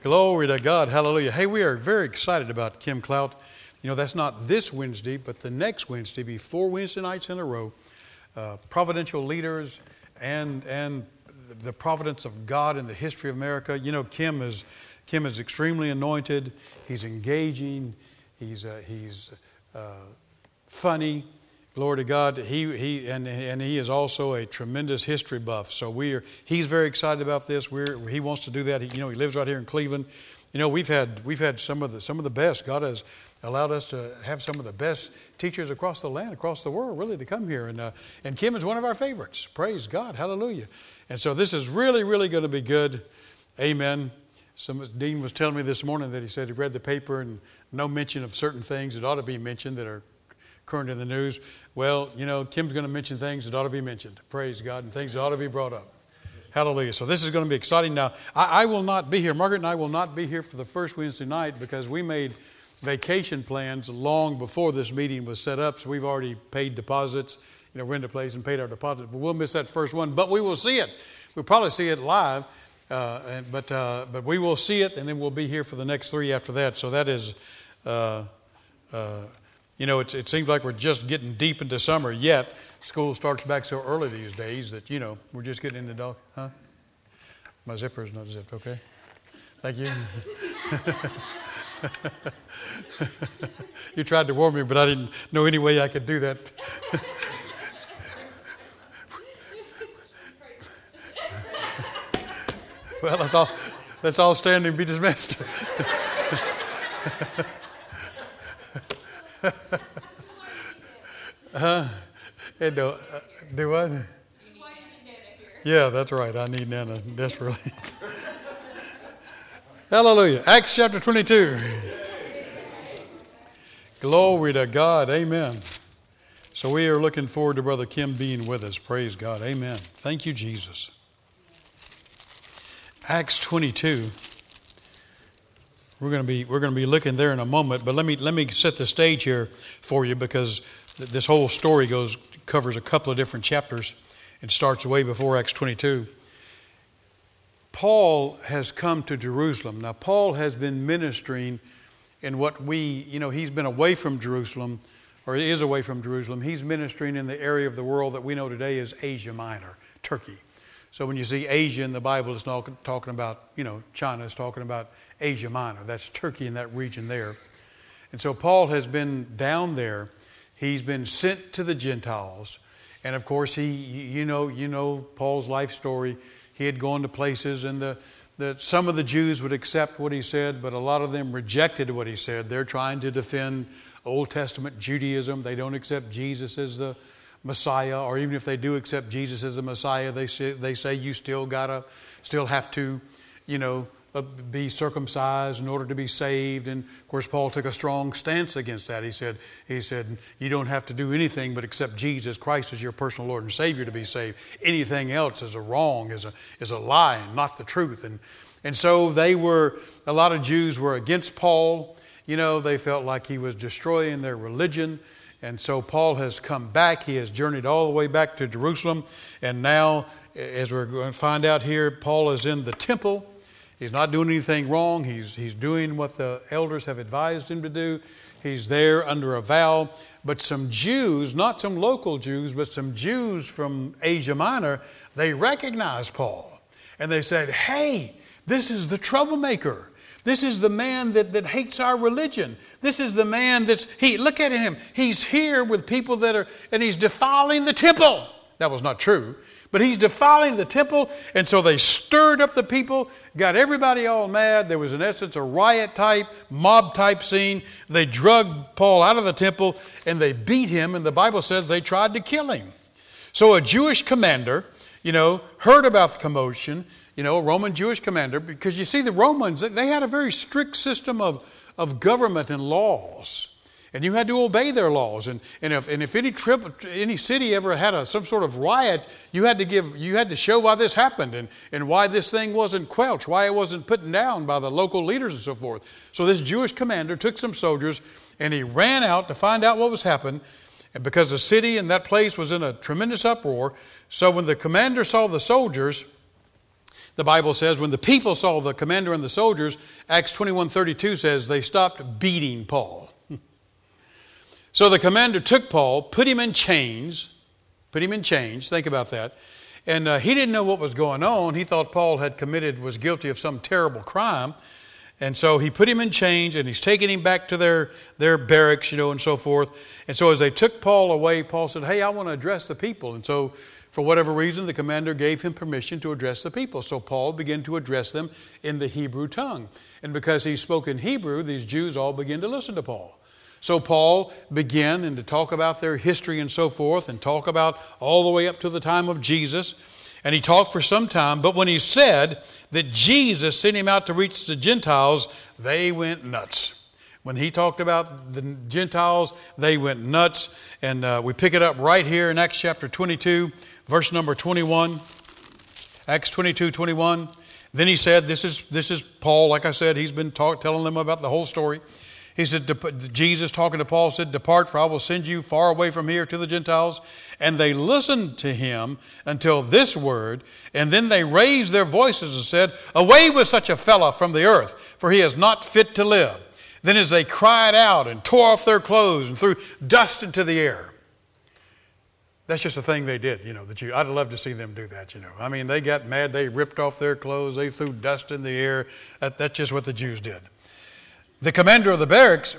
Glory to God. Hallelujah. Hey, we are very excited about Kim Clout. You know, that's not this Wednesday, but the next Wednesday, be 4 Wednesday nights in a row. Providential leaders and the providence of God in the history of America. You know, Kim is extremely anointed. He's engaging. He's funny. Glory to God. He is also a tremendous history buff. So he's very excited about this. He wants to do that. He lives right here in Cleveland. You know, we've had some of the best. God has allowed us to have some of the best teachers across the land, across the world, really, to come here. And Kim is one of our favorites. Praise God. Hallelujah. And so this is really, really going to be good. Amen. Dean was telling me this morning that he said he read the paper and no mention of certain things that ought to be mentioned that are current in the news. Well, you know, Kim's going to mention things that ought to be mentioned. Praise God. And things that ought to be brought up. Hallelujah. So this is going to be exciting. Now, I will not be here. Margaret and I will not be here for the first Wednesday night because we made vacation plans long before this meeting was set up. So we've already paid deposits, rented a place and paid our deposit. But we'll miss that first one. But we will see it. We'll probably see it live. But we will see it, and then we'll be here for the next 3 after that. So that is... it seems like we're just getting deep into summer, yet school starts back so early these days that, we're just getting into dog. Huh? My zipper is not zipped, okay? Thank you. You tried to warn me, but I didn't know any way I could do that. Well, let's all stand and be dismissed. Do what? Yeah, that's right. I need Nana desperately. Hallelujah. Acts chapter 22. Glory to God. Amen. So we are looking forward to Brother Kim being with us. Praise God. Amen. Thank you, Jesus. Acts 22. We're going to be looking there in a moment, but let me set the stage here for you because this whole story covers a couple of different chapters. It starts way before Acts 22. Paul has come to Jerusalem. Now, Paul has been ministering in he's been away from Jerusalem, or he is away from Jerusalem. He's ministering in the area of the world that we know today as Asia Minor, Turkey. So when you see Asia in the Bible, it's not talking about, China. It's talking about Asia Minor. That's Turkey in that region there. And so Paul has been down there. He's been sent to the Gentiles. And of course, you know Paul's life story. He had gone to places and some of the Jews would accept what he said, but a lot of them rejected what he said. They're trying to defend Old Testament Judaism. They don't accept Jesus as the Messiah, or even if they do accept Jesus as the Messiah, they say you still have to, be circumcised in order to be saved. And of course, Paul took a strong stance against that. He said, you don't have to do anything but accept Jesus Christ as your personal Lord and Savior to be saved. Anything else is a wrong, is a lie, and not the truth. And so a lot of Jews were against Paul. They felt like he was destroying their religion. And so Paul has come back. He has journeyed all the way back to Jerusalem. And now, as we're going to find out here, Paul is in the temple. He's not doing anything wrong. He's doing what the elders have advised him to do. He's there under a vow. But some Jews, not some local Jews, but some Jews from Asia Minor, they recognized Paul. And they said, hey, this is the troublemaker. This is the man that hates our religion. This is the man look at him. He's here with people and he's defiling the temple. That was not true. But he's defiling the temple. And so they stirred up the people, got everybody all mad. There was, in essence, a riot type, mob type scene. They dragged Paul out of the temple and they beat him. And the Bible says they tried to kill him. So a Jewish commander, heard about the commotion. A Roman Jewish commander, because you see the Romans, they had a very strict system of government and laws. And you had to obey their laws. And if any city ever had some sort of riot, you had to show why this happened and why this thing wasn't quelched, why it wasn't put down by the local leaders and so forth. So this Jewish commander took some soldiers and he ran out to find out what was happening. And because the city and that place was in a tremendous uproar, so when the commander saw the soldiers, the Bible says, when the people saw the commander and the soldiers, Acts 21:32 says, they stopped beating Paul. So the commander took Paul, put him in chains, think about that. And he didn't know what was going on. He thought Paul was guilty of some terrible crime. And so he put him in chains, and he's taking him back to their barracks, and so forth. And so as they took Paul away, Paul said, hey, I want to address the people. And so for whatever reason, the commander gave him permission to address the people. So Paul began to address them in the Hebrew tongue. And because he spoke in Hebrew, these Jews all began to listen to Paul. So Paul began and to talk about their history and so forth, and talk about all the way up to the time of Jesus. And he talked for some time, but when he said that Jesus sent him out to reach the Gentiles, they went nuts. When he talked about the Gentiles, they went nuts. And we pick it up right here in Acts chapter 22, verse number 21. Acts 22:21. Then he said, this is Paul, like I said, he's been telling them about the whole story. He said, Jesus talking to Paul said, depart, for I will send you far away from here to the Gentiles. And they listened to him until this word, and then they raised their voices and said, away with such a fellow from the earth, for he is not fit to live. Then as they cried out and tore off their clothes and threw dust into the air. That's just a thing they did, the Jews. I'd love to see them do that, I mean, they got mad, they ripped off their clothes, they threw dust in the air. That's just what the Jews did. The commander of the barracks,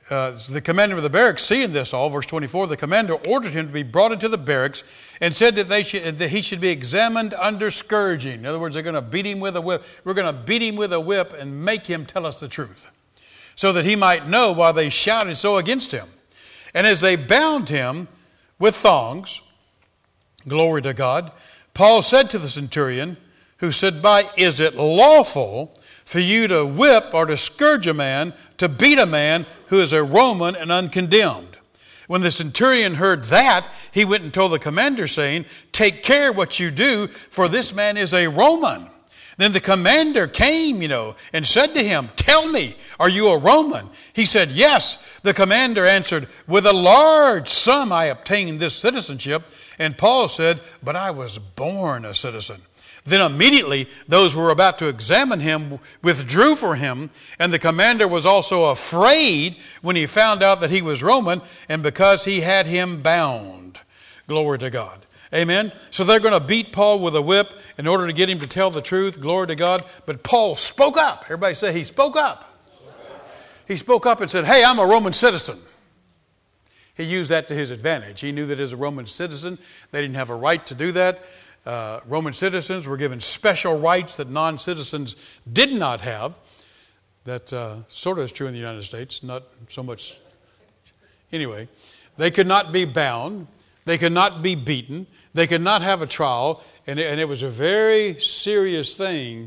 seeing this all, verse 24, the commander ordered him to be brought into the barracks and said that he should be examined under scourging. In other words, they're going to beat him with a whip. We're going to beat him with a whip and make him tell us the truth, so that he might know why they shouted so against him. And as they bound him with thongs, glory to God, Paul said to the centurion, who stood by, is it lawful for you to whip or to scourge a man, to beat a man who is a Roman and uncondemned? When the centurion heard that, he went and told the commander, saying, take care what you do, for this man is a Roman. Then the commander came, and said to him, tell me, are you a Roman? He said, yes. The commander answered, with a large sum I obtained this citizenship. And Paul said, but I was born a citizen. Then immediately those who were about to examine him withdrew from him, and the commander was also afraid when he found out that he was Roman, and because he had him bound. Glory to God. Amen. So they're going to beat Paul with a whip in order to get him to tell the truth. Glory to God. But Paul spoke up. Everybody say he spoke up. He spoke up and said, hey, I'm a Roman citizen. He used that to his advantage. He knew that as a Roman citizen, they didn't have a right to do that. Roman citizens were given special rights that non-citizens did not have. That sort of is true in the United States, not so much. Anyway, they could not be bound. They could not be beaten. They could not have a trial. And it was a very serious thing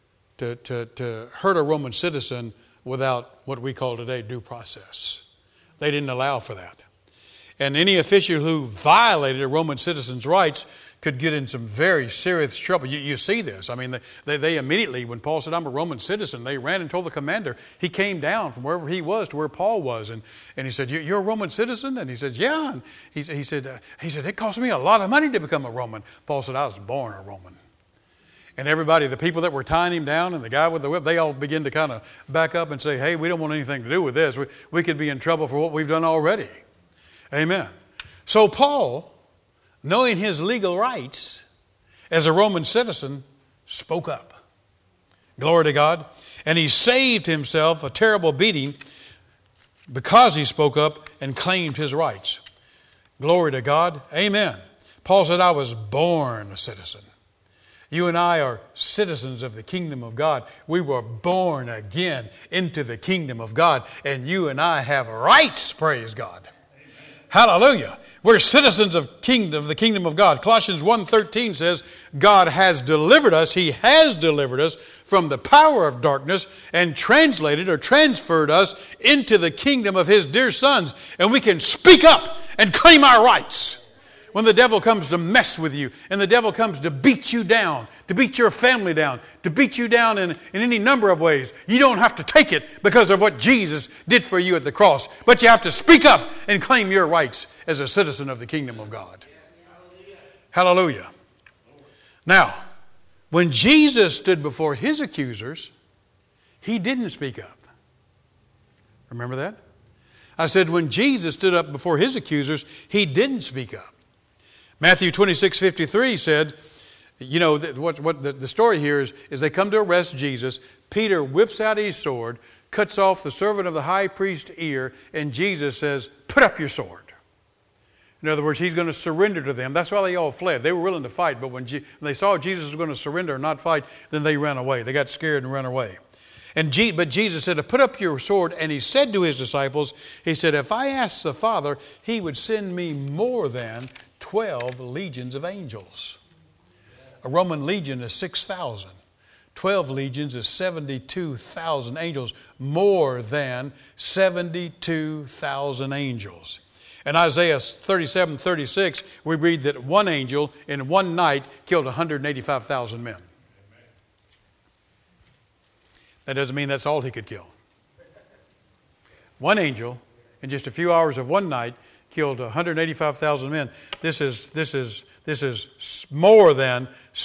to hurt a Roman citizen without what we call today due process. They didn't allow for that. And any official who violated a Roman citizen's rights could get in some very serious trouble. You see this. I mean, they immediately, when Paul said, I'm a Roman citizen, they ran and told the commander. He came down from wherever he was to where Paul was. And he said, you're a Roman citizen? And he said, yeah. And he said, it cost me a lot of money to become a Roman. Paul said, I was born a Roman. And everybody, the people that were tying him down and the guy with the whip, they all begin to kind of back up and say, hey, we don't want anything to do with this. We could be in trouble for what we've done already. Amen. So Paul, knowing his legal rights as a Roman citizen, spoke up. Glory to God. And he saved himself a terrible beating because he spoke up and claimed his rights. Glory to God. Amen. Paul said, I was born a citizen. You and I are citizens of the kingdom of God. We were born again into the kingdom of God. And you and I have rights, praise God. Hallelujah. We're citizens of the kingdom of God. Colossians 1:13 says, God has delivered us, He has delivered us from the power of darkness and translated or transferred us into the kingdom of His dear sons. And we can speak up and claim our rights. When the devil comes to mess with you and the devil comes to beat you down, to beat your family down, to beat you down in any number of ways, you don't have to take it because of what Jesus did for you at the cross. But you have to speak up and claim your rights as a citizen of the kingdom of God. Hallelujah. Now, When Jesus stood before his accusers, he didn't speak up. Remember that? I said when Jesus stood up before his accusers, he didn't speak up. Matthew 26:53 said, you know, what the story here is they come to arrest Jesus. Peter whips out his sword, cuts off the servant of the high priest's ear, and Jesus says, put up your sword. In other words, he's going to surrender to them. That's why they all fled. They were willing to fight, but when they saw Jesus was going to surrender and not fight, then they ran away. They got scared and ran away. But Jesus said to put up your sword, and he said to his disciples, he said, if I asked the Father, he would send me more than 12 legions of angels. A Roman legion is 6,000. 12 legions is 72,000 angels. More than 72,000 angels. In Isaiah 37:36, we read that one angel in one night killed 185,000 men. That doesn't mean that's all he could kill. One angel in just a few hours of one night killed 185,000 men. This is more than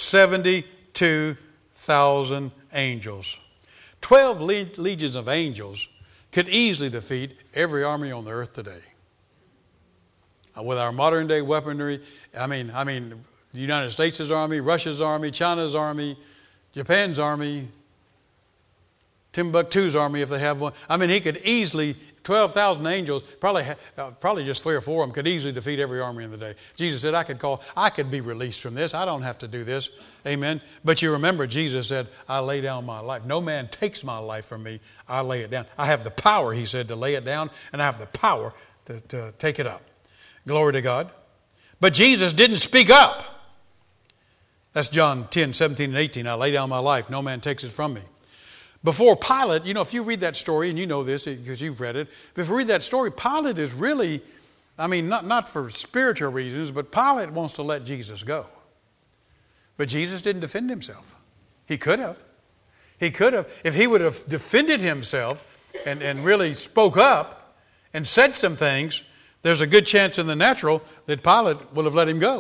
72,000 angels. 12 legions of angels could easily defeat every army on the earth today. With our modern day weaponry, I mean, the United States' army, Russia's army, China's army, Japan's army, Timbuktu's army, if they have one. I mean, he could easily, 12,000 angels, probably just 3 or 4 of them could easily defeat every army in the day. Jesus said, I could be released from this. I don't have to do this. Amen. But you remember, Jesus said, I lay down my life. No man takes my life from me. I lay it down. I have the power, he said, to lay it down, and I have the power to take it up. Glory to God. But Jesus didn't speak up. That's John 10:17 and 18. I lay down my life. No man takes it from me. Before Pilate, you know, if you read that story, and you know this because you've read it, but if you read that story, Pilate is really, I mean, not for spiritual reasons, but Pilate wants to let Jesus go. But Jesus didn't defend himself. He could have. He could have. If he would have defended himself and really spoke up and said some things, there's a good chance in the natural that Pilate would have let him go.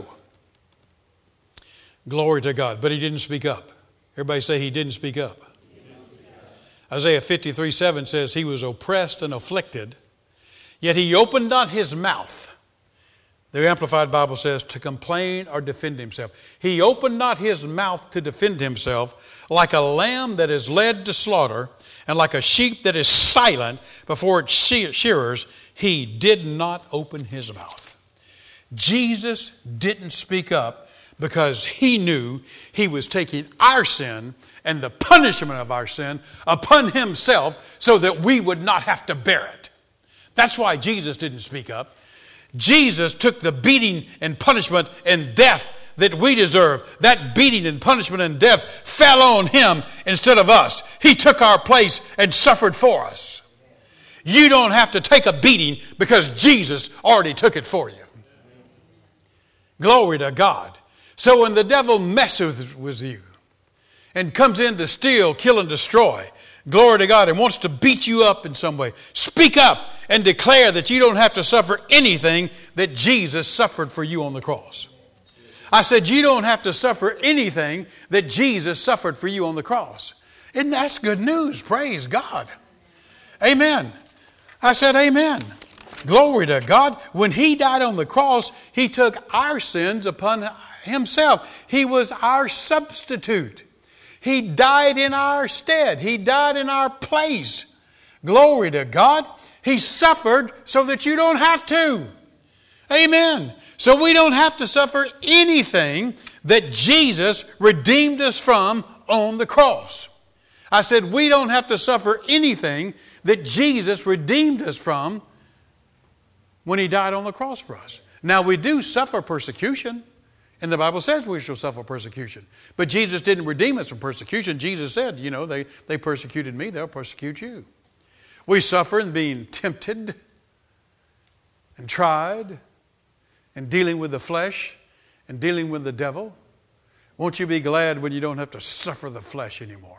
Glory to God. But he didn't speak up. Everybody say he didn't speak up. Isaiah 53:7 says he was oppressed and afflicted, yet he opened not his mouth. The Amplified Bible says to complain or defend himself. He opened not his mouth to defend himself, like a lamb that is led to slaughter, and like a sheep that is silent before its shearers, he did not open his mouth. Jesus didn't speak up because he knew he was taking our sin and the punishment of our sin upon himself so that we would not have to bear it. That's why Jesus didn't speak up. Jesus took the beating and punishment and death that we deserve. That beating and punishment and death fell on him instead of us. He took our place and suffered for us. You don't have to take a beating because Jesus already took it for you. Glory to God. So when the devil messes with you and comes in to steal, kill, and destroy, glory to God, and wants to beat you up in some way, speak up and declare that you don't have to suffer anything that Jesus suffered for you on the cross. I said you don't have to suffer anything that Jesus suffered for you on the cross. And that's good news. Praise God. Amen. I said amen. Glory to God. When he died on the cross, he took our sins upon himself. He was our substitute. He died in our stead. He died in our place. Glory to God. He suffered so that you don't have to. Amen. So we don't have to suffer anything that Jesus redeemed us from on the cross. I said we don't have to suffer anything that Jesus redeemed us from when he died on the cross for us. Now we do suffer persecution. And the Bible says we shall suffer persecution. But Jesus didn't redeem us from persecution. Jesus said, you know, they persecuted me, they'll persecute you. We suffer in being tempted and tried and dealing with the flesh and dealing with the devil. Won't you be glad when you don't have to suffer the flesh anymore?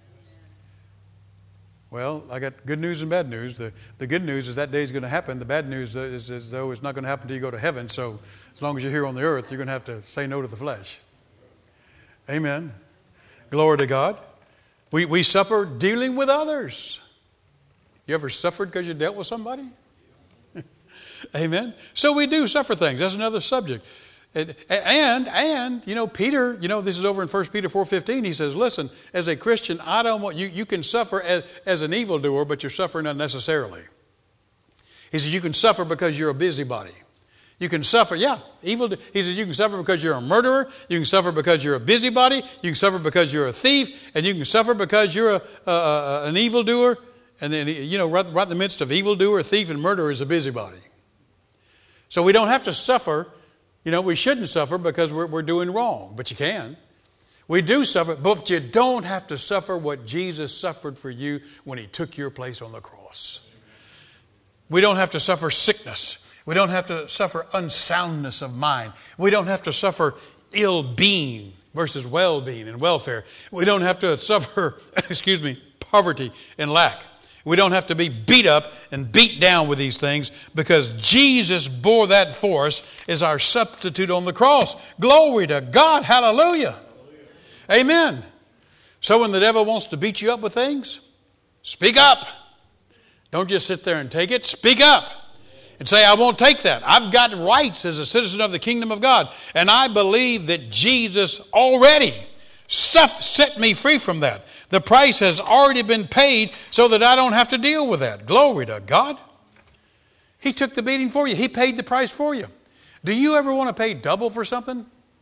Well, I got good news and bad news. The good news is that day is going to happen. The bad news is as though it's not going to happen until you go to heaven. So as long as you're here on the earth, you're going to have to say no to the flesh. Amen. Glory to God. We suffer dealing with others. You ever suffered because you dealt with somebody? Amen. So we do suffer things. That's another subject. And Peter, this is over in 1 Peter 4:15. He says, listen, as a Christian, I don't want you can suffer as an evildoer, but you're suffering unnecessarily. He says, you can suffer because you're a busybody. You can suffer, evil. He says, you can suffer because you're a murderer. You can suffer because you're a busybody. You can suffer because you're a thief. And you can suffer because you're an evildoer. And then, right in the midst of evildoer, thief, and murderer is a busybody. So we don't have to suffer. We shouldn't suffer because we're doing wrong, but you can. We do suffer, but you don't have to suffer what Jesus suffered for you when He took your place on the cross. We don't have to suffer sickness. We don't have to suffer unsoundness of mind. We don't have to suffer ill-being versus well-being and welfare. We don't have to suffer, poverty and lack. We don't have to be beat up and beat down with these things because Jesus bore that for us as our substitute on the cross. Glory to God. Hallelujah. Amen. So when the devil wants to beat you up with things, speak up. Don't just sit there and take it. Speak up and say, I won't take that. I've got rights as a citizen of the kingdom of God. And I believe that Jesus already set me free from that. The price has already been paid so that I don't have to deal with that. Glory to God. He took the beating for you. He paid the price for you. Do you ever want to pay double for something?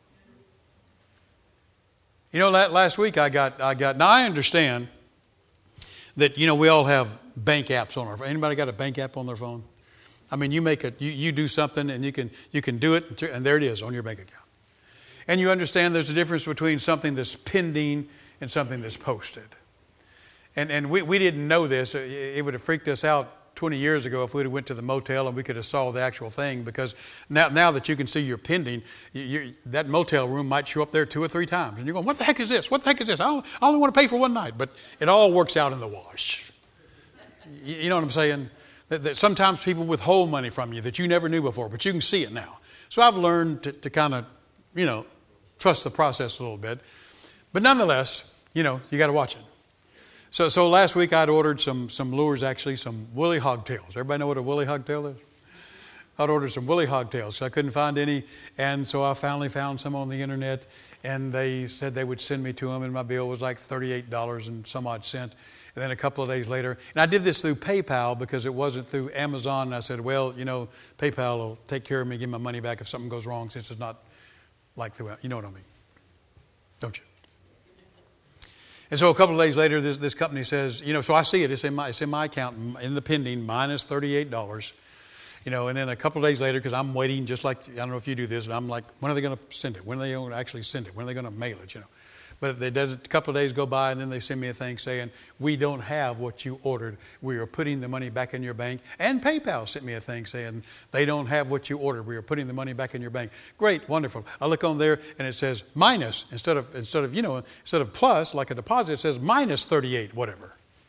Last week I got. Now I understand that we all have bank apps on our phone. Anybody got a bank app on their phone? I mean, you do something and you can do it, and there it is on your bank account. And you understand there's a difference between something that's pending and something that's posted. And we didn't know this. It would have freaked us out 20 years ago if we would have went to the motel and we could have saw the actual thing, because now that you can see you're pending, that motel room might show up there 2 or 3 times. And you're going, what the heck is this? What the heck is this? I only want to pay for one night. But it all works out in the wash. You know what I'm saying? That sometimes people withhold money from you that you never knew before, but you can see it now. So I've learned to kind of, trust the process a little bit. But nonetheless, you got to watch it. So last week I'd ordered some lures, actually, some woolly hogtails. Everybody know what a woolly hogtail is? I'd ordered some woolly hogtails. So I couldn't find any, and so I finally found some on the internet, and they said they would send me to them, and my bill was like $38 and some odd cent. And then a couple of days later, and I did this through PayPal because it wasn't through Amazon. And I said, well, PayPal will take care of me, give my money back if something goes wrong, since it's not like through, you know what I mean, don't you? And so a couple of days later, this company says, so I see it. It's in my account in the pending, minus $38. And then a couple of days later, because I'm waiting, just like, I don't know if you do this, and I'm like, when are they going to send it? When are they going to actually send it? When are they going to mail it? But a couple of days go by, and then they send me a thing saying, we don't have what you ordered. We are putting the money back in your bank. And PayPal sent me a thing saying, they don't have what you ordered. We are putting the money back in your bank. Great, wonderful. I look on there, and it says minus instead of plus, like a deposit. It says minus 38, whatever.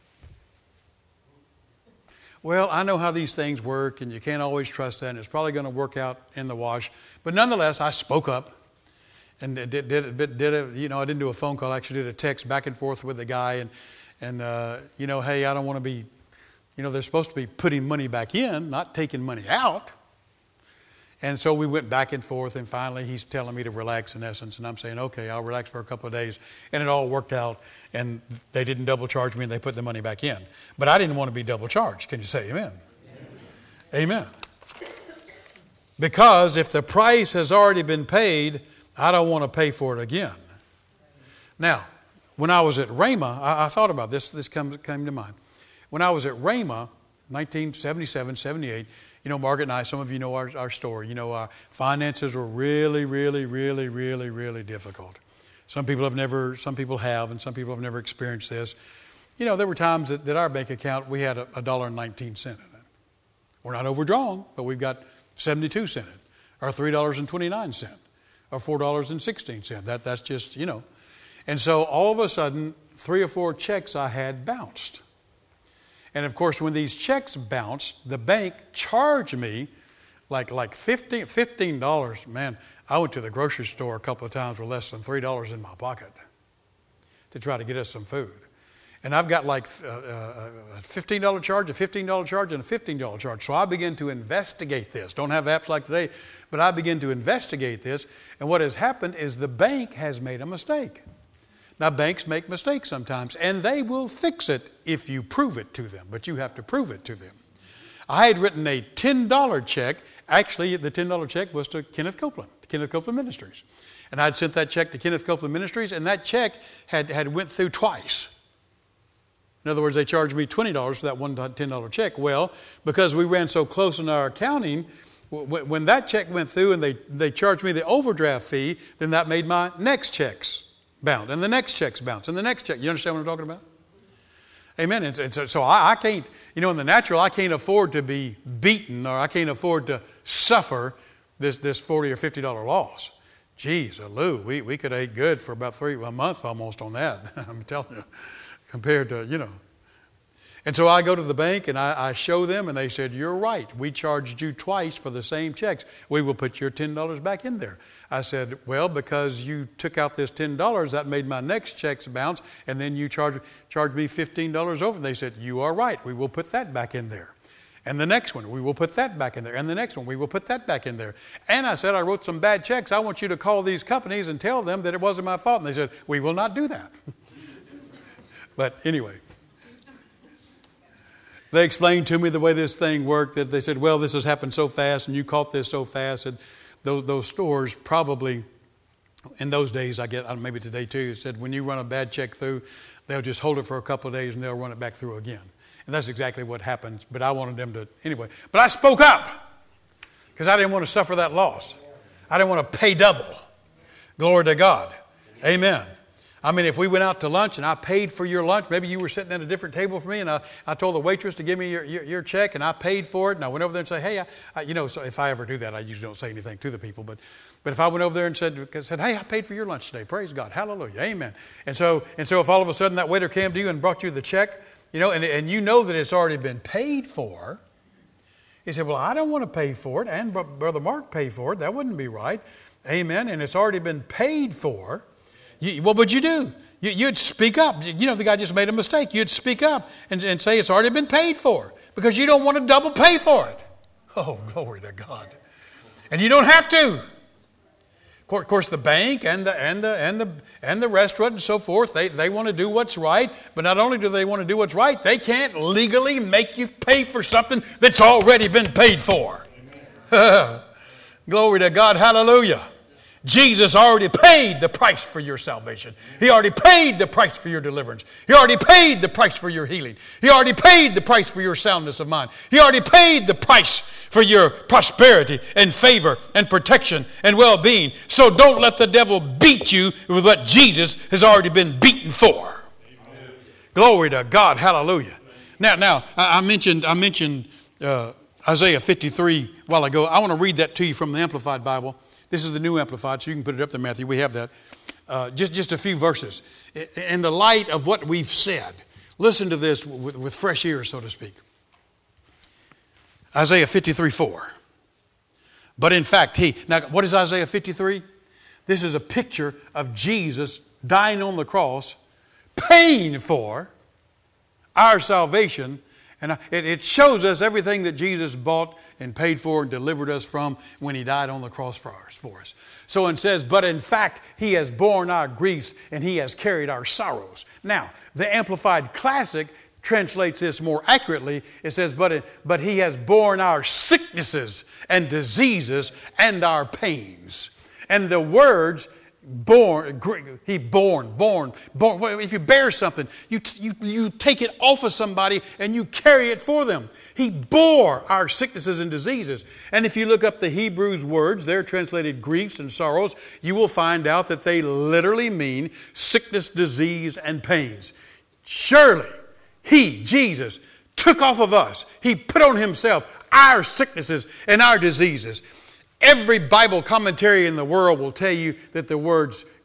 Well, I know how these things work, and you can't always trust that, and it's probably going to work out in the wash. But nonetheless, I spoke up. And I didn't do a phone call. I actually did a text back and forth with the guy. And hey, I don't want to be, they're supposed to be putting money back in, not taking money out. And so we went back and forth. And finally, he's telling me to relax, in essence. And I'm saying, okay, I'll relax for a couple of days. And it all worked out. And they didn't double charge me, and they put the money back in. But I didn't want to be double charged. Can you say amen? Amen. Because if the price has already been paid, I don't want to pay for it again. Now, when I was at Rhema, I thought about this. This came to mind. When I was at Rhema, 1977, 78, Margaret and I, some of you know our story. Our finances were really, really, really, really, really difficult. Some people have, and some people have never experienced this. There were times that our bank account, we had $1.19 in it. We're not overdrawn, but we've got 72 cents in it, or $3.29. Or $4.16. That's just, And so all of a sudden, 3 or 4 checks I had bounced. And of course, when these checks bounced, the bank charged me like $15. Man, I went to the grocery store a couple of times with less than $3 in my pocket. to try to get us some food. And I've got like a $15 charge, a $15 charge, and a $15 charge. So I begin to investigate this. Don't have apps like today, but I begin to investigate this. And what has happened is the bank has made a mistake. Now, banks make mistakes sometimes, and they will fix it if you prove it to them, but you have to prove it to them. I had written a $10 check. Actually, the $10 check was to Kenneth Copeland Ministries. And I'd sent that check to Kenneth Copeland Ministries, and that check had went through twice. In other words, they charged me $20 for that one $10 check. Well, because we ran so close in our accounting, when that check went through and they charged me the overdraft fee, then that made my next checks bounce, and the next checks bounce, and the next check. You understand what I'm talking about? Amen. And so I can't, in the natural, I can't afford to be beaten, or I can't afford to suffer this $40 or $50 loss. Geez, Lou, we could eat good for about a month almost on that. I'm telling you. Compared to, And so I go to the bank and I show them, and they said, you're right. We charged you twice for the same checks. We will put your $10 back in there. I said, well, because you took out this $10, that made my next checks bounce, and then you charged me $15 over. They said, you are right. We will put that back in there. And the next one, we will put that back in there. And the next one, we will put that back in there. And I said, I wrote some bad checks. I want you to call these companies and tell them that it wasn't my fault. And they said, we will not do that. But anyway, they explained to me the way this thing worked, that they said, well, this has happened so fast and you caught this so fast. And those stores probably, in those days, I guess, maybe today too, said when you run a bad check through, they'll just hold it for a couple of days and they'll run it back through again. And that's exactly what happens. But I wanted them to, anyway. But I spoke up because I didn't want to suffer that loss. I didn't want to pay double. Glory to God. Amen. I mean, if we went out to lunch and I paid for your lunch, maybe you were sitting at a different table from me, and I told the waitress to give me your check, and I paid for it, and I went over there and said, hey, so if I ever do that, I usually don't say anything to the people, but if I went over there and said, hey, I paid for your lunch today, praise God, hallelujah, amen. And so if all of a sudden that waiter came to you and brought you the check, and you know that it's already been paid for, he said, well, I don't want to pay for it, and Brother Mark paid for it, that wouldn't be right, amen, and it's already been paid for. What would you do? You'd speak up. The guy just made a mistake. You'd speak up and say it's already been paid for, because you don't want to double pay for it. Oh, glory to God. And you don't have to. Of course, the bank and the restaurant and so forth, they want to do what's right. But not only do they want to do what's right, they can't legally make you pay for something that's already been paid for. Glory to God. Hallelujah. Jesus already paid the price for your salvation. He already paid the price for your deliverance. He already paid the price for your healing. He already paid the price for your soundness of mind. He already paid the price for your prosperity and favor and protection and well-being. So don't let the devil beat you with what Jesus has already been beaten for. Amen. Glory to God. Hallelujah. Now, I mentioned Isaiah 53 a while ago. I want to read that to you from the Amplified Bible. This is the New Amplified, so you can put it up there, Matthew. We have that. Just a few verses. In the light of what we've said, listen to this with fresh ears, so to speak. Isaiah 53:4. But in fact, now what is Isaiah 53? This is a picture of Jesus dying on the cross, paying for our salvation. And it shows us everything that Jesus bought and paid for and delivered us from when He died on the cross for us. So it says, but in fact, He has borne our griefs and He has carried our sorrows. Now, the Amplified Classic translates this more accurately. It says, but He has borne our sicknesses and diseases and our pains. And the words born. If you bear something, you take it off of somebody and you carry it for them. He bore our sicknesses and diseases. And if you look up the Hebrews words, they're translated griefs and sorrows, you will find out that they literally mean sickness, disease, and pains. Surely, He, Jesus, took off of us. He put on Himself our sicknesses and our diseases. Every Bible commentary in the world will tell you that the words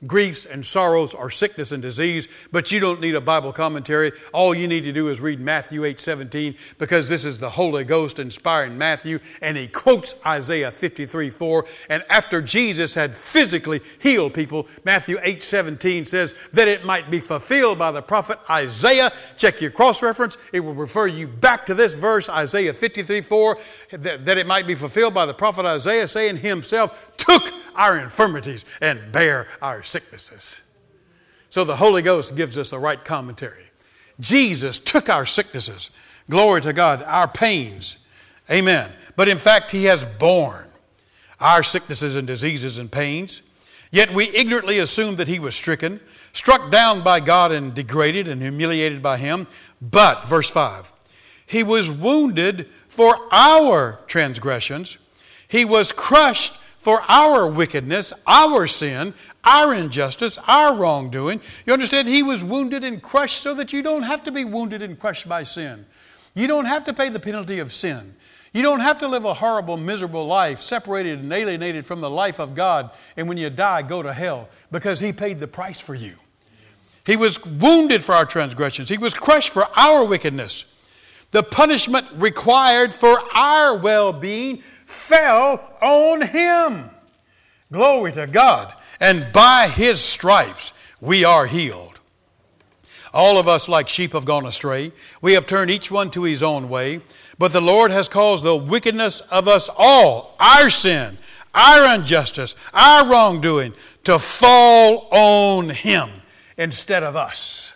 griefs and sorrows or sickness and disease, but you don't need a Bible commentary. All you need to do is read Matthew 8:17, because this is the Holy Ghost inspiring Matthew, and he quotes Isaiah 53:4. And after Jesus had physically healed people, Matthew 8:17 says that it might be fulfilled by the prophet Isaiah. Check your cross-reference. It will refer you back to this verse, Isaiah 53:4, that it might be fulfilled by the prophet Isaiah, saying himself took our infirmities and bare our sicknesses. So the Holy Ghost gives us the right commentary. Jesus took our sicknesses. Glory to God. Our pains. Amen. But in fact, he has borne our sicknesses and diseases and pains. Yet we ignorantly assume that he was stricken, struck down by God, and degraded and humiliated by him. But, verse 5, he was wounded for our transgressions. He was crushed for our wickedness, our sin, our injustice, our wrongdoing. You understand? He was wounded and crushed so that you don't have to be wounded and crushed by sin. You don't have to pay the penalty of sin. You don't have to live a horrible, miserable life, separated and alienated from the life of God, and when you die, go to hell, because he paid the price for you. He was wounded for our transgressions. He was crushed for our wickedness. The punishment required for our well-being fell on him. Glory to God. And by his stripes we are healed. All of us like sheep have gone astray. We have turned each one to his own way. But the Lord has caused the wickedness of us all, our sin, our injustice, our wrongdoing, to fall on him instead of us.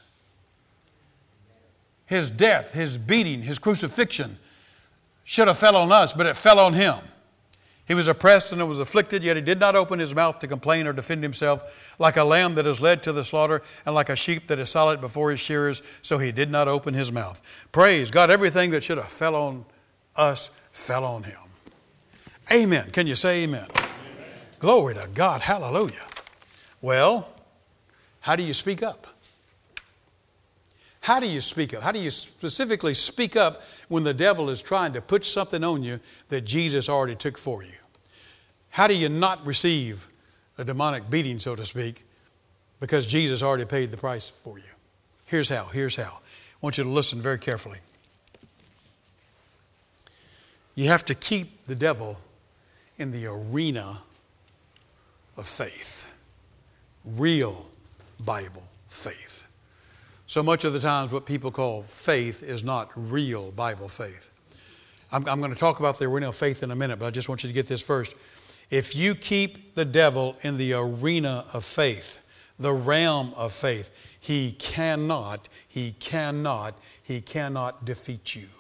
His death, his beating, his crucifixion should have fell on us, but it fell on him. He was oppressed and was afflicted, yet he did not open his mouth to complain or defend himself. Like a lamb that is led to the slaughter, and like a sheep that is silent before his shearers, so he did not open his mouth. Praise God. Everything that should have fell on us fell on him. Amen. Can you say amen? Amen. Glory to God. Hallelujah. Well, how do you speak up? How do you speak up? How do you specifically speak up when the devil is trying to put something on you that Jesus already took for you? How do you not receive a demonic beating, so to speak, because Jesus already paid the price for you? Here's how. Here's how. I want you to listen very carefully. You have to keep the devil in the arena of faith. Real Bible faith. So much of the times what people call faith is not real Bible faith. I'm going to talk about the arena of faith in a minute, but I just want you to get this first. If you keep the devil in the arena of faith, the realm of faith, he cannot defeat you.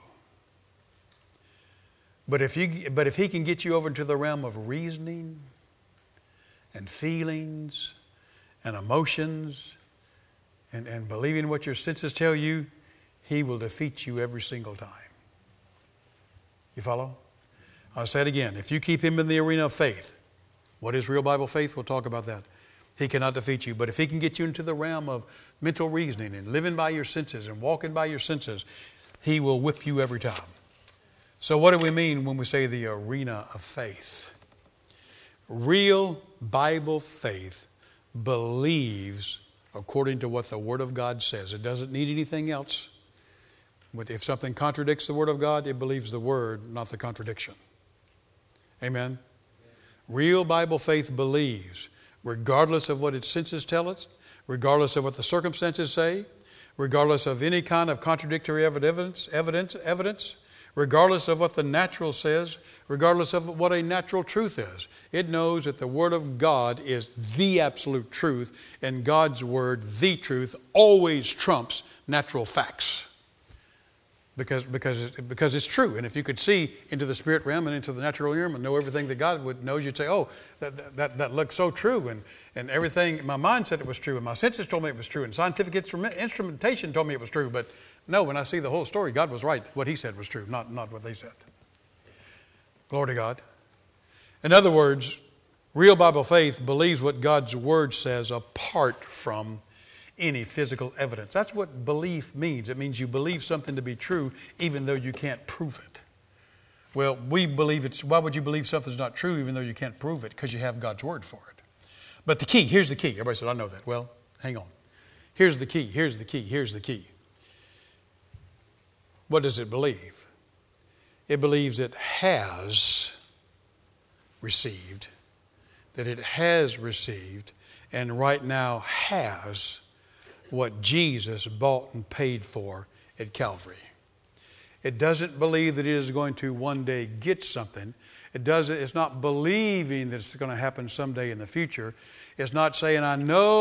But if he can get you over into the realm of reasoning and feelings and emotions and believing what your senses tell you, he will defeat you every single time. You follow? I'll say it again. If you keep him in the arena of faith, what is real Bible faith? We'll talk about that. He cannot defeat you. But if he can get you into the realm of mental reasoning and living by your senses and walking by your senses, he will whip you every time. So what do we mean when we say the arena of faith? Real Bible faith believes according to what the Word of God says. It doesn't need anything else. But if something contradicts the Word of God, it believes the Word, not the contradiction. Amen? Real Bible faith believes, regardless of what its senses tell us, regardless of what the circumstances say, regardless of any kind of contradictory evidence, regardless of what the natural says, regardless of what a natural truth is. It knows that the Word of God is the absolute truth, and God's Word, the truth, always trumps natural facts. Because it's true. And if you could see into the spirit realm and into the natural realm and know everything that God knows, you'd say, oh, that looks so true. And everything, my mind said it was true, and my senses told me it was true, and scientific instrumentation told me it was true. But no, when I see the whole story, God was right. What he said was true, not what they said. Glory to God. In other words, real Bible faith believes what God's Word says apart from any physical evidence. That's what belief means. It means you believe something to be true even though you can't prove it. Well, we believe it's, why would you believe something's not true even though you can't prove it? Because you have God's Word for it. But the key, here's the key. Everybody said, I know that. Well, hang on. Here's the key, here's the key, here's the key. What does it believe? It believes it has received, that it has received, and right now has what Jesus bought and paid for at Calvary. It doesn't believe that it is going to one day get something. It's not believing that it's going to happen someday in the future. It's not saying, I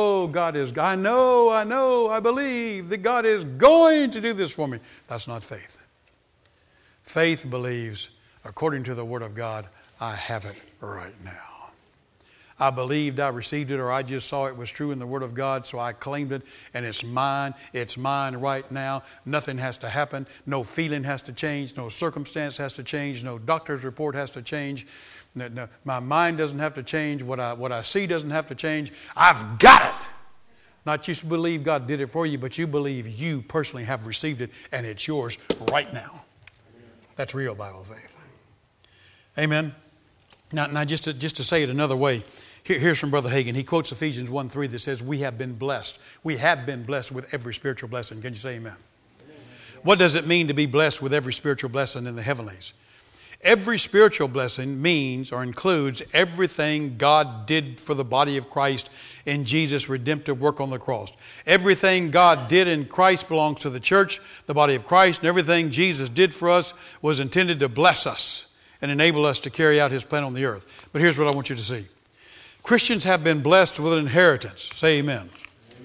believe that God is going to do this for me. That's not faith. Faith believes, according to the Word of God, I have it right now. I believed I received it, or I just saw it was true in the Word of God, so I claimed it, and it's mine. It's mine right now. Nothing has to happen. No feeling has to change. No circumstance has to change. No doctor's report has to change. No, my mind doesn't have to change. What I see doesn't have to change. I've got it. Not just believe God did it for you, but you believe you personally have received it, and it's yours right now. That's real Bible faith. Amen. Now just to say it another way, here's from Brother Hagin. He quotes Ephesians 1:3 that says, we have been blessed. We have been blessed with every spiritual blessing. Can you say amen? What does it mean to be blessed with every spiritual blessing in the heavenlies? Every spiritual blessing means or includes everything God did for the body of Christ in Jesus' redemptive work on the cross. Everything God did in Christ belongs to the church, the body of Christ, and everything Jesus did for us was intended to bless us and enable us to carry out His plan on the earth. But here's what I want you to see. Christians have been blessed with an inheritance. Say amen. Amen.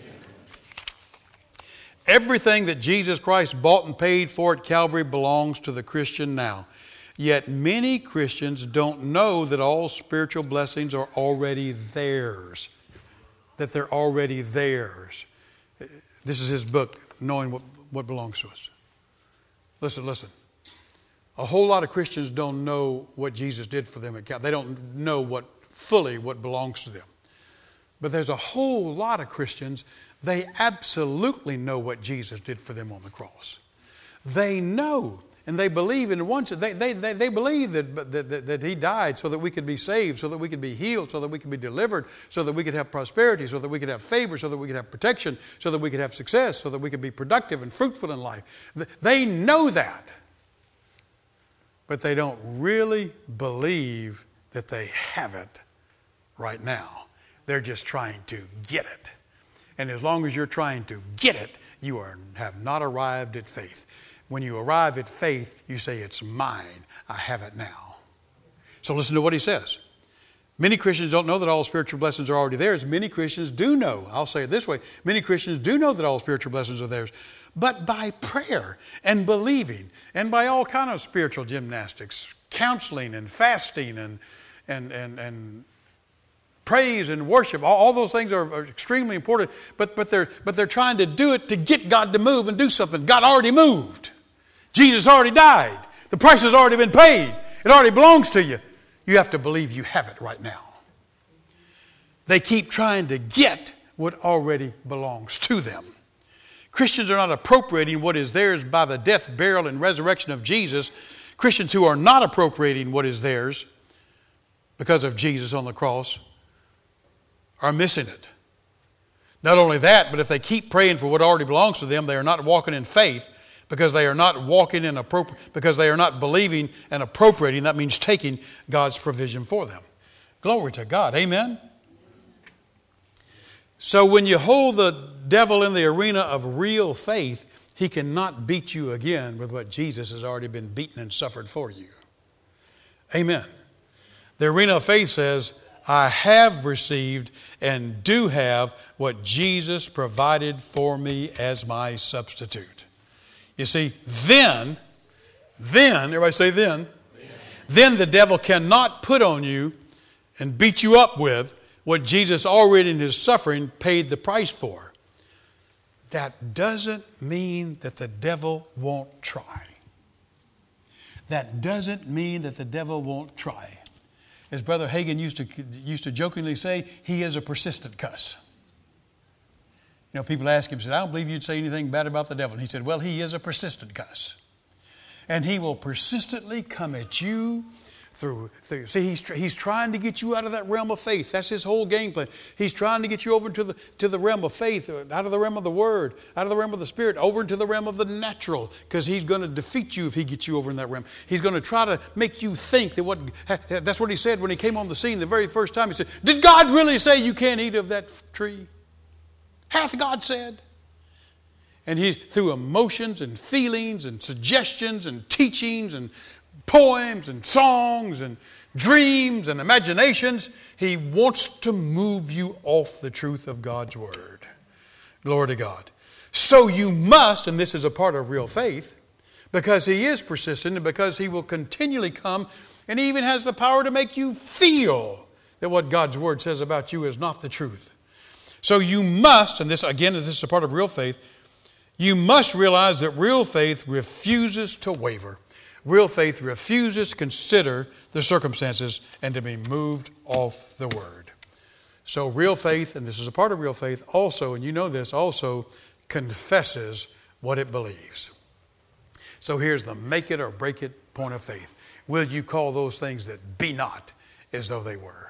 Everything that Jesus Christ bought and paid for at Calvary belongs to the Christian now. Yet many Christians don't know that all spiritual blessings are already theirs. That they're already theirs. This is his book, Knowing What Belongs to Us. Listen. A whole lot of Christians don't know what Jesus did for them at Calvary. They don't know fully what belongs to them. But there's a whole lot of Christians, they absolutely know what Jesus did for them on the cross. They know. And they believe in one. They believe that He died so that we could be saved, so that we could be healed, so that we could be delivered, so that we could have prosperity, so that we could have favor, so that we could have protection, so that we could have success, so that we could be productive and fruitful in life. They know that. But they don't really believe that they have it right now. They're just trying to get it. And as long as you're trying to get it, you have not arrived at faith. When you arrive at faith, you say, it's mine. I have it now. So listen to what he says. Many Christians don't know that all spiritual blessings are already theirs. Many Christians do know. I'll say it this way. Many Christians do know that all spiritual blessings are theirs. But by prayer and believing and by all kind of spiritual gymnastics, counseling and fasting and praise and worship, all those things are extremely important. But they're trying to do it to get God to move and do something. God already moved. Jesus already died. The price has already been paid. It already belongs to you. You have to believe you have it right now. They keep trying to get what already belongs to them. Christians are not appropriating what is theirs by the death, burial, and resurrection of Jesus. Christians who are not appropriating what is theirs because of Jesus on the cross are missing it. Not only that, but if they keep praying for what already belongs to them, they are not walking in faith because they are not walking in because they are not believing and appropriating. That means taking God's provision for them. Glory to God. Amen. So when you hold the devil in the arena of real faith, he cannot beat you again with what Jesus has already been beaten and suffered for you. Amen. The arena of faith says, I have received and do have what Jesus provided for me as my substitute. You see, then, everybody say then the devil cannot put on you and beat you up with what Jesus already in His suffering paid the price for. That doesn't mean that the devil won't try. That doesn't mean that the devil won't try. As Brother Hagin used to jokingly say, he is a persistent cuss. You know, people ask him, said, I don't believe you'd say anything bad about the devil. And he said, well, he is a persistent cuss. And he will persistently come at you See, he's trying to get you out of that realm of faith. That's his whole game plan. He's trying to get you over into the realm of faith, out of the realm of the Word, out of the realm of the Spirit, over into the realm of the natural, because he's going to defeat you if he gets you over in that realm. He's going to try to make you think that's what he said when he came on the scene the very first time. He said, did God really say you can't eat of that tree? Hath God said? And he, through emotions and feelings and suggestions and teachings and poems and songs and dreams and imaginations, he wants to move you off the truth of God's Word. Glory to God. So you must, and this is a part of real faith, because he is persistent and because he will continually come, and he even has the power to make you feel that what God's Word says about you is not the truth. So you must, and this again, this is a part of real faith, you must realize that real faith refuses to waver. Real faith refuses to consider the circumstances and to be moved off the Word. So real faith, and this is a part of real faith, also, and you know this, also confesses what it believes. So here's the make it or break it point of faith. Will you call those things that be not as though they were?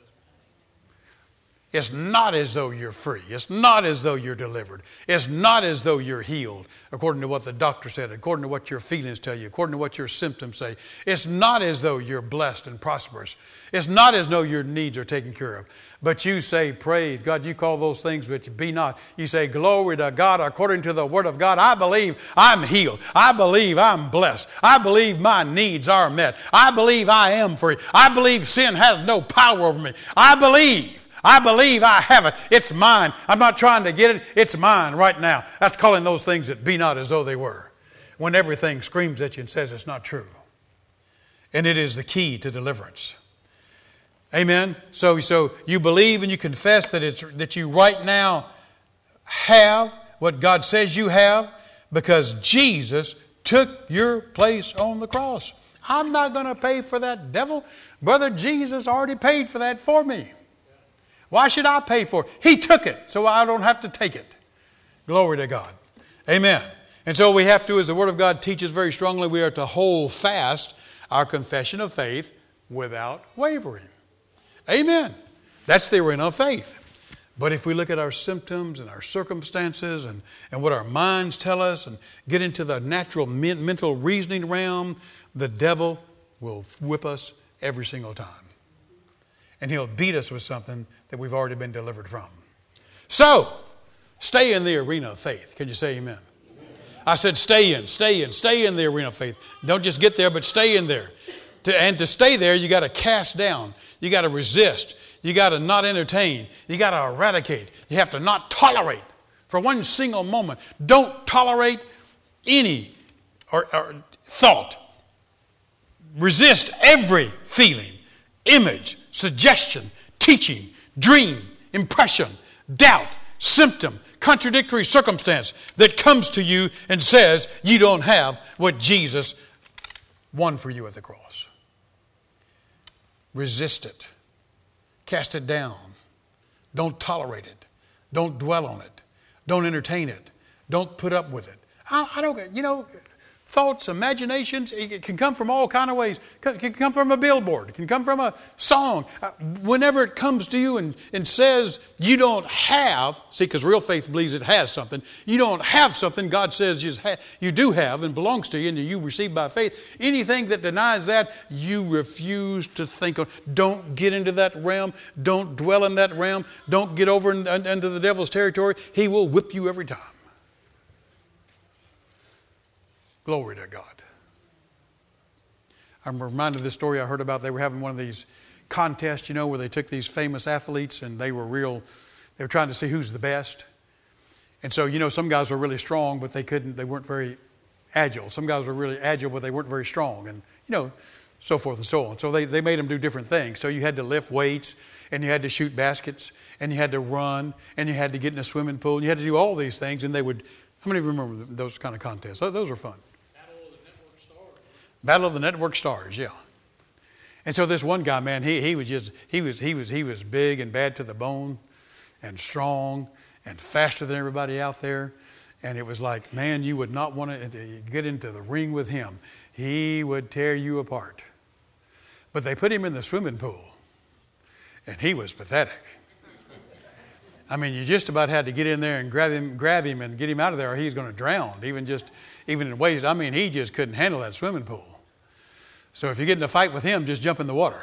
It's not as though you're free. It's not as though you're delivered. It's not as though you're healed, according to what the doctor said, according to what your feelings tell you, according to what your symptoms say. It's not as though you're blessed and prosperous. It's not as though your needs are taken care of. But you say, praise God, you call those things which be not. You say, glory to God, according to the Word of God. I believe I'm healed. I believe I'm blessed. I believe my needs are met. I believe I am free. I believe sin has no power over me. I believe I have it. It's mine. I'm not trying to get it. It's mine right now. That's calling those things that be not as though they were. When everything screams at you and says it's not true. And it is the key to deliverance. Amen? So you believe and you confess that you right now have what God says you have because Jesus took your place on the cross. I'm not going to pay for that, devil. Brother, Jesus already paid for that for me. Why should I pay for it? He took it, so I don't have to take it. Glory to God. Amen. And so we have to, as the Word of God teaches very strongly, we are to hold fast our confession of faith without wavering. Amen. That's the arena of faith. But if we look at our symptoms and our circumstances and what our minds tell us and get into the natural mental reasoning realm, the devil will whip us every single time. And he'll beat us with something that we've already been delivered from. So, stay in the arena of faith. Can you say amen? I said stay in the arena of faith. Don't just get there, but stay in there. To stay there, you got to cast down. You got to resist. You got to not entertain. You got to eradicate. You have to not tolerate for one single moment. Don't tolerate any or thought. Resist every feeling, image, suggestion, teaching, dream, impression, doubt, symptom, contradictory circumstance that comes to you and says you don't have what Jesus won for you at the cross. Resist it. Cast it down. Don't tolerate it. Don't dwell on it. Don't entertain it. Don't put up with it. I don't, thoughts, imaginations, it can come from all kind of ways. It can come from a billboard. It can come from a song. Whenever it comes to you and says you don't have, see, because real faith believes it has something. You don't have something God says you do have and belongs to you and you receive by faith. Anything that denies that, you refuse to think on. Don't get into that realm. Don't dwell in that realm. Don't get over into the devil's territory. He will whip you every time. Glory to God. I'm reminded of this story I heard about. They were having one of these contests, where they took these famous athletes and they were trying to see who's the best. And so, some guys were really strong, but they weren't very agile. Some guys were really agile, but they weren't very strong. And, so forth and so on. So they made them do different things. So you had to lift weights and you had to shoot baskets and you had to run and you had to get in a swimming pool. And you had to do all these things. And how many of you remember those kind of contests? Those were fun. Battle of the Network Stars, yeah. And so this one guy, man, he was big and bad to the bone and strong and faster than everybody out there. And it was like, man, you would not want to get into the ring with him. He would tear you apart. But they put him in the swimming pool, and he was pathetic. I mean, you just about had to get in there and grab him and get him out of there, or he's going to drown, even in ways. I mean, he just couldn't handle that swimming pool. So if you get in a fight with him, just jump in the water.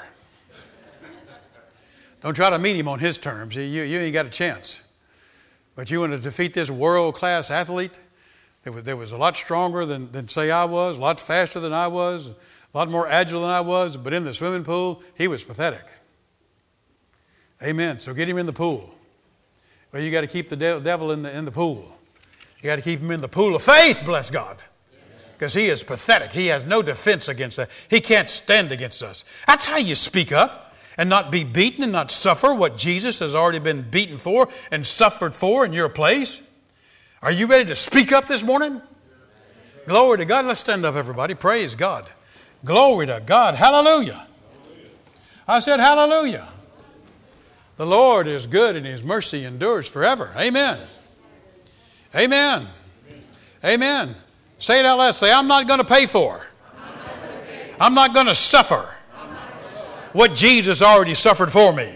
Don't try to meet him on his terms. You ain't got a chance. But you want to defeat this world-class athlete that was a lot stronger than say I was, a lot faster than I was, a lot more agile than I was, but in the swimming pool, he was pathetic. Amen. So get him in the pool. Well, you got to keep the devil in the pool. You got to keep him in the pool of faith, bless God. Because he is pathetic. He has no defense against that. He can't stand against us. That's how you speak up and not be beaten and not suffer what Jesus has already been beaten for and suffered for in your place. Are you ready to speak up this morning? Glory to God. Let's stand up, everybody. Praise God. Glory to God. Hallelujah. I said hallelujah. The Lord is good and His mercy endures forever. Amen. Amen. Amen. Say it out loud. Say, I'm not going to pay for. I'm not going to suffer what Jesus already suffered for me.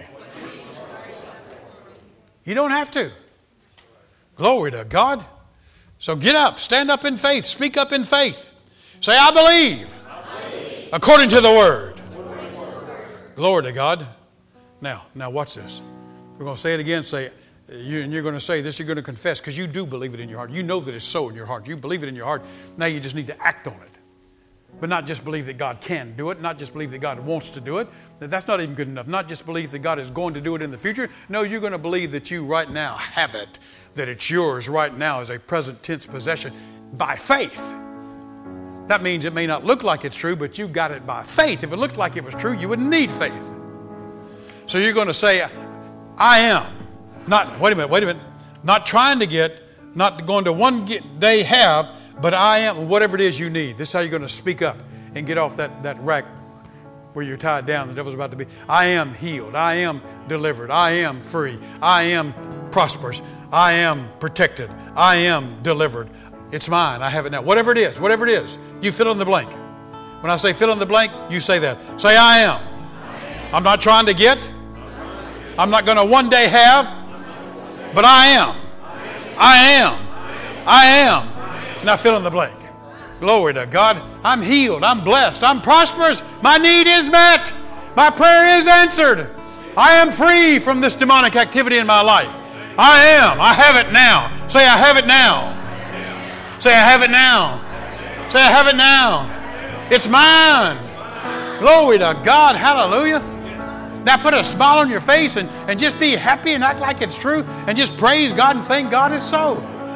You don't have to. Glory to God. So get up. Stand up in faith. Speak up in faith. Say, I believe. According to the Word. Glory to God. Now watch this. We're going to say it again. Say, and you're going to say this, you're going to confess, because you do believe it in your heart. You know that it's so in your heart. You believe it in your heart. Now you just need to act on it. But not just believe that God can do it, not just believe that God wants to do it. That's not even good enough. Not just believe that God is going to do it in the future. No, you're going to believe that you right now have it, that it's yours right now as a present tense possession by faith. That means it may not look like it's true, but you got it by faith. If it looked like it was true, you wouldn't need faith. So you're going to say, I am. Wait a minute. Not trying to get, not going to one day have, but I am, whatever it is you need. This is how you're going to speak up and get off that rack where you're tied down. The devil's about to be. I am healed. I am delivered. I am free. I am prosperous. I am protected. I am delivered. It's mine. I have it now. Whatever it is, you fill in the blank. When I say fill in the blank, you say that. Say, I am. I'm not trying to get. I'm not going to one day have. But I am. I am. I am. Now fill in the blank. Glory to God. I'm healed. I'm blessed. I'm prosperous. My need is met. My prayer is answered. I am free from this demonic activity in my life. I am. I have it now. Say, I have it now. Say, I have it now. Say, I have it now. It's mine. Glory to God. Hallelujah. Now put a smile on your face and just be happy and act like it's true and just praise God and thank God it's so.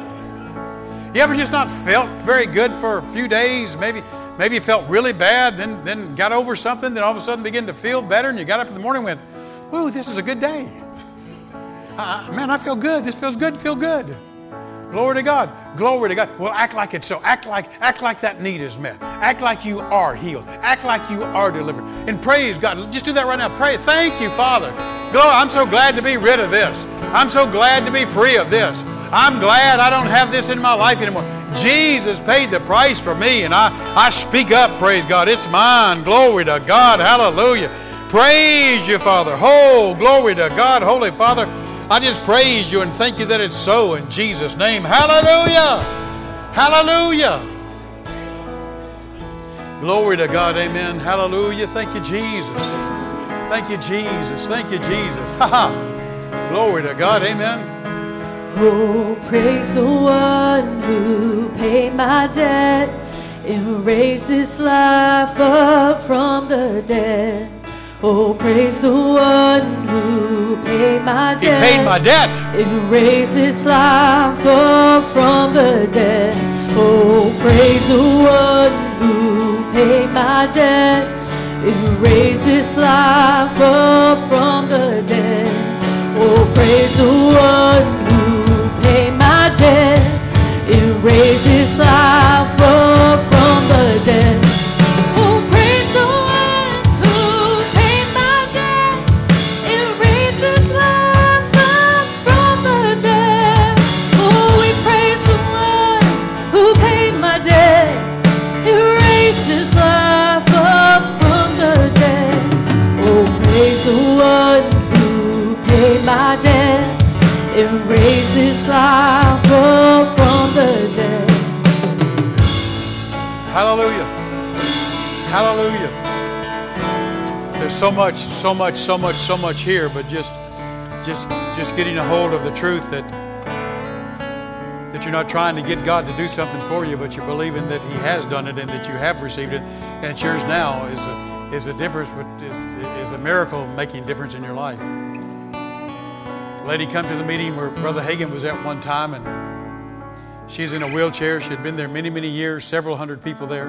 You ever just not felt very good for a few days? Maybe you felt really bad, then got over something, then all of a sudden began to feel better, and you got up in the morning and went, "Ooh, this is a good day. Man, I feel good. This feels good. Feel good." Glory to God. Glory to God. Well, act like it's so. Act like that need is met. Act like you are healed. Act like you are delivered. And praise God. Just do that right now. Pray. Thank you, Father. I'm so glad to be rid of this. I'm so glad to be free of this. I'm glad I don't have this in my life anymore. Jesus paid the price for me, and I speak up, praise God. It's mine. Glory to God. Hallelujah. Praise you, Father. Oh, glory to God. Holy Father, I just praise you and thank you that it's so in Jesus' name. Hallelujah. Hallelujah. Glory to God. Amen. Hallelujah. Thank you, Jesus. Thank you, Jesus. Thank you, Jesus. Ha ha. Glory to God. Amen. Oh, praise the one who paid my debt and raised this life up from the dead. Oh, praise the one who paid my debt. He paid my debt. And raised this life up from the dead. Oh, praise the one who paid my debt and raised this life up from the dead. Oh, praise the one who paid my debt and raised his life up from the dead. Oh, praise the one who paid my debt and raised his life up from the dead. Oh, we praise the one who paid my debt and raised his life up from the dead. Hallelujah. Hallelujah. There's so much here, but just getting a hold of the truth that you're not trying to get God to do something for you, but you're believing that He has done it and that you have received it, and it's yours now is a difference, but is a miracle making difference in your life. A lady come to the meeting where Brother Hagin was at one time, and she's in a wheelchair. She had been there many years, several hundred people there.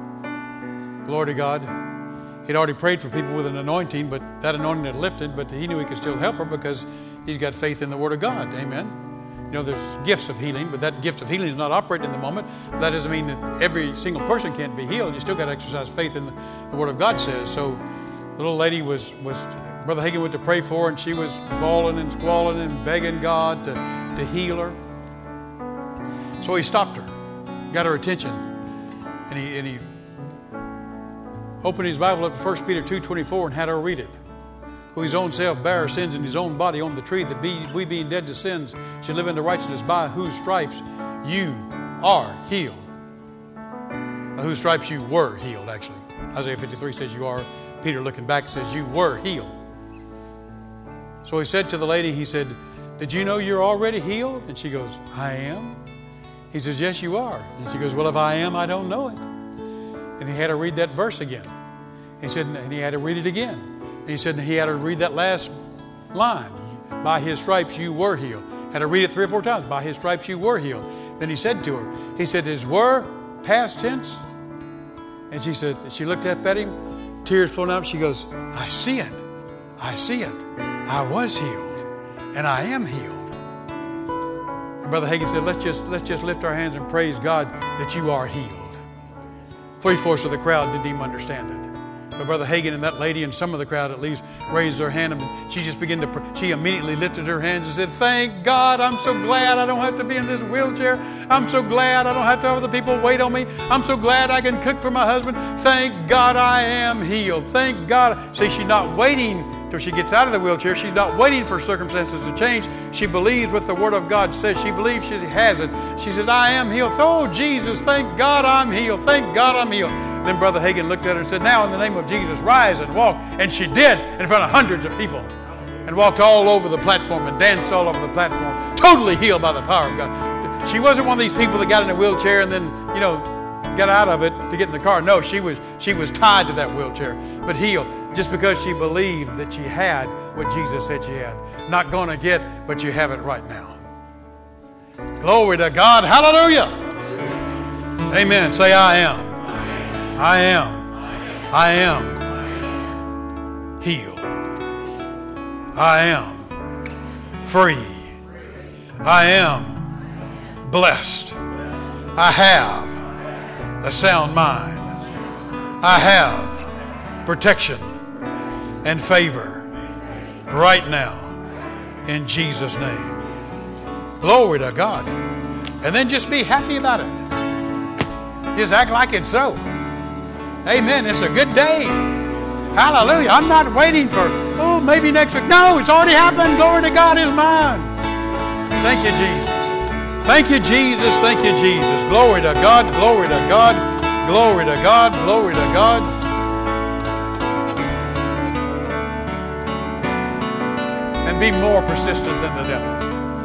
Glory to God. He'd already prayed for people with an anointing, but that anointing had lifted, but he knew he could still help her because he's got faith in the Word of God. Amen. You know, there's gifts of healing, but that gift of healing is not operating in the moment. But that doesn't mean that every single person can't be healed. You still got to exercise faith in the Word of God says. So the little lady was Brother Hagin went to pray for her, and she was bawling and squalling and begging God to heal her. So he stopped her, got her attention, and he opened his Bible up to 1 Peter 2:24 and had her read it. Who his own self bare our sins in his own body on the tree, that we being dead to sins should live unto righteousness, by whose stripes you are healed. By whose stripes you were healed, actually. Isaiah 53 says you are. Peter looking back says you were healed. So he said to the lady, he said, did you know you're already healed? And she goes, I am. He says, yes, you are. And she goes, well, if I am, I don't know it. And he had her read that verse again. He said, and he had her read it again. And he said, and he had her read that last line. By his stripes you were healed. Had her read it 3 or 4 times. By his stripes you were healed. Then he said to her, he said, is were past tense? And she said, she looked up at him, tears flowing out. She goes, I see it. I see it. I was healed. And I am healed. And Brother Hagin said, let's just lift our hands and praise God that you are healed. 3/4 of the crowd didn't even understand it. But Brother Hagin and that lady and some of the crowd at least raised their hand, and she just began to pray. She immediately lifted her hands and said, thank God, I'm so glad I don't have to be in this wheelchair. I'm so glad I don't have to have other people wait on me. I'm so glad I can cook for my husband. Thank God I am healed. Thank God. See, she's not waiting till she gets out of the wheelchair. She's not waiting for circumstances to change. She believes what the Word of God says. She believes she has it. She says, I am healed. Oh, Jesus, thank God I'm healed. Thank God I'm healed. Then Brother Hagin looked at her and said, now in the name of Jesus, rise and walk. And she did in front of hundreds of people and walked all over the platform and danced all over the platform, totally healed by the power of God. She wasn't one of these people that got in a wheelchair and then, got out of it to get in the car. No, she was tied to that wheelchair, but healed just because she believed that she had what Jesus said she had. Not going to get, but you have it right now. Glory to God. Hallelujah. Amen. Say, I am. I am healed. I am free. I am blessed. I have a sound mind. I have protection and favor right now in Jesus' name. Glory to God. And then just be happy about it. Just act like it's so. Amen. It's a good day. Hallelujah. I'm not waiting for, maybe next week. No, it's already happened. Glory to God is mine. Thank you, Jesus. Thank you, Jesus. Thank you, Jesus. Glory to God. Glory to God. Glory to God. Glory to God. And be more persistent than the devil.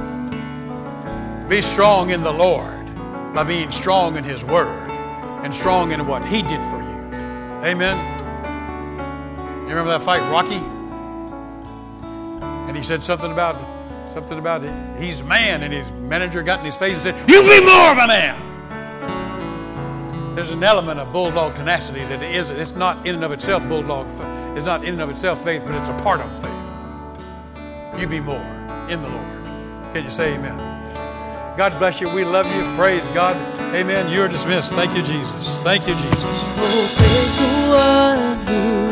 Be strong in the Lord by being strong in His Word and strong in what He did for you. Amen. You remember that fight, Rocky? And he said something about he's a man, and his manager got in his face and said, you be more of a man. There's an element of bulldog tenacity that it's not in and of itself it's not in and of itself faith, but it's a part of faith. You be more in the Lord. Can you say amen? God bless you. We love you. Praise God. Amen. You're dismissed. Thank you, Jesus. Thank you, Jesus. Oh, praise the one who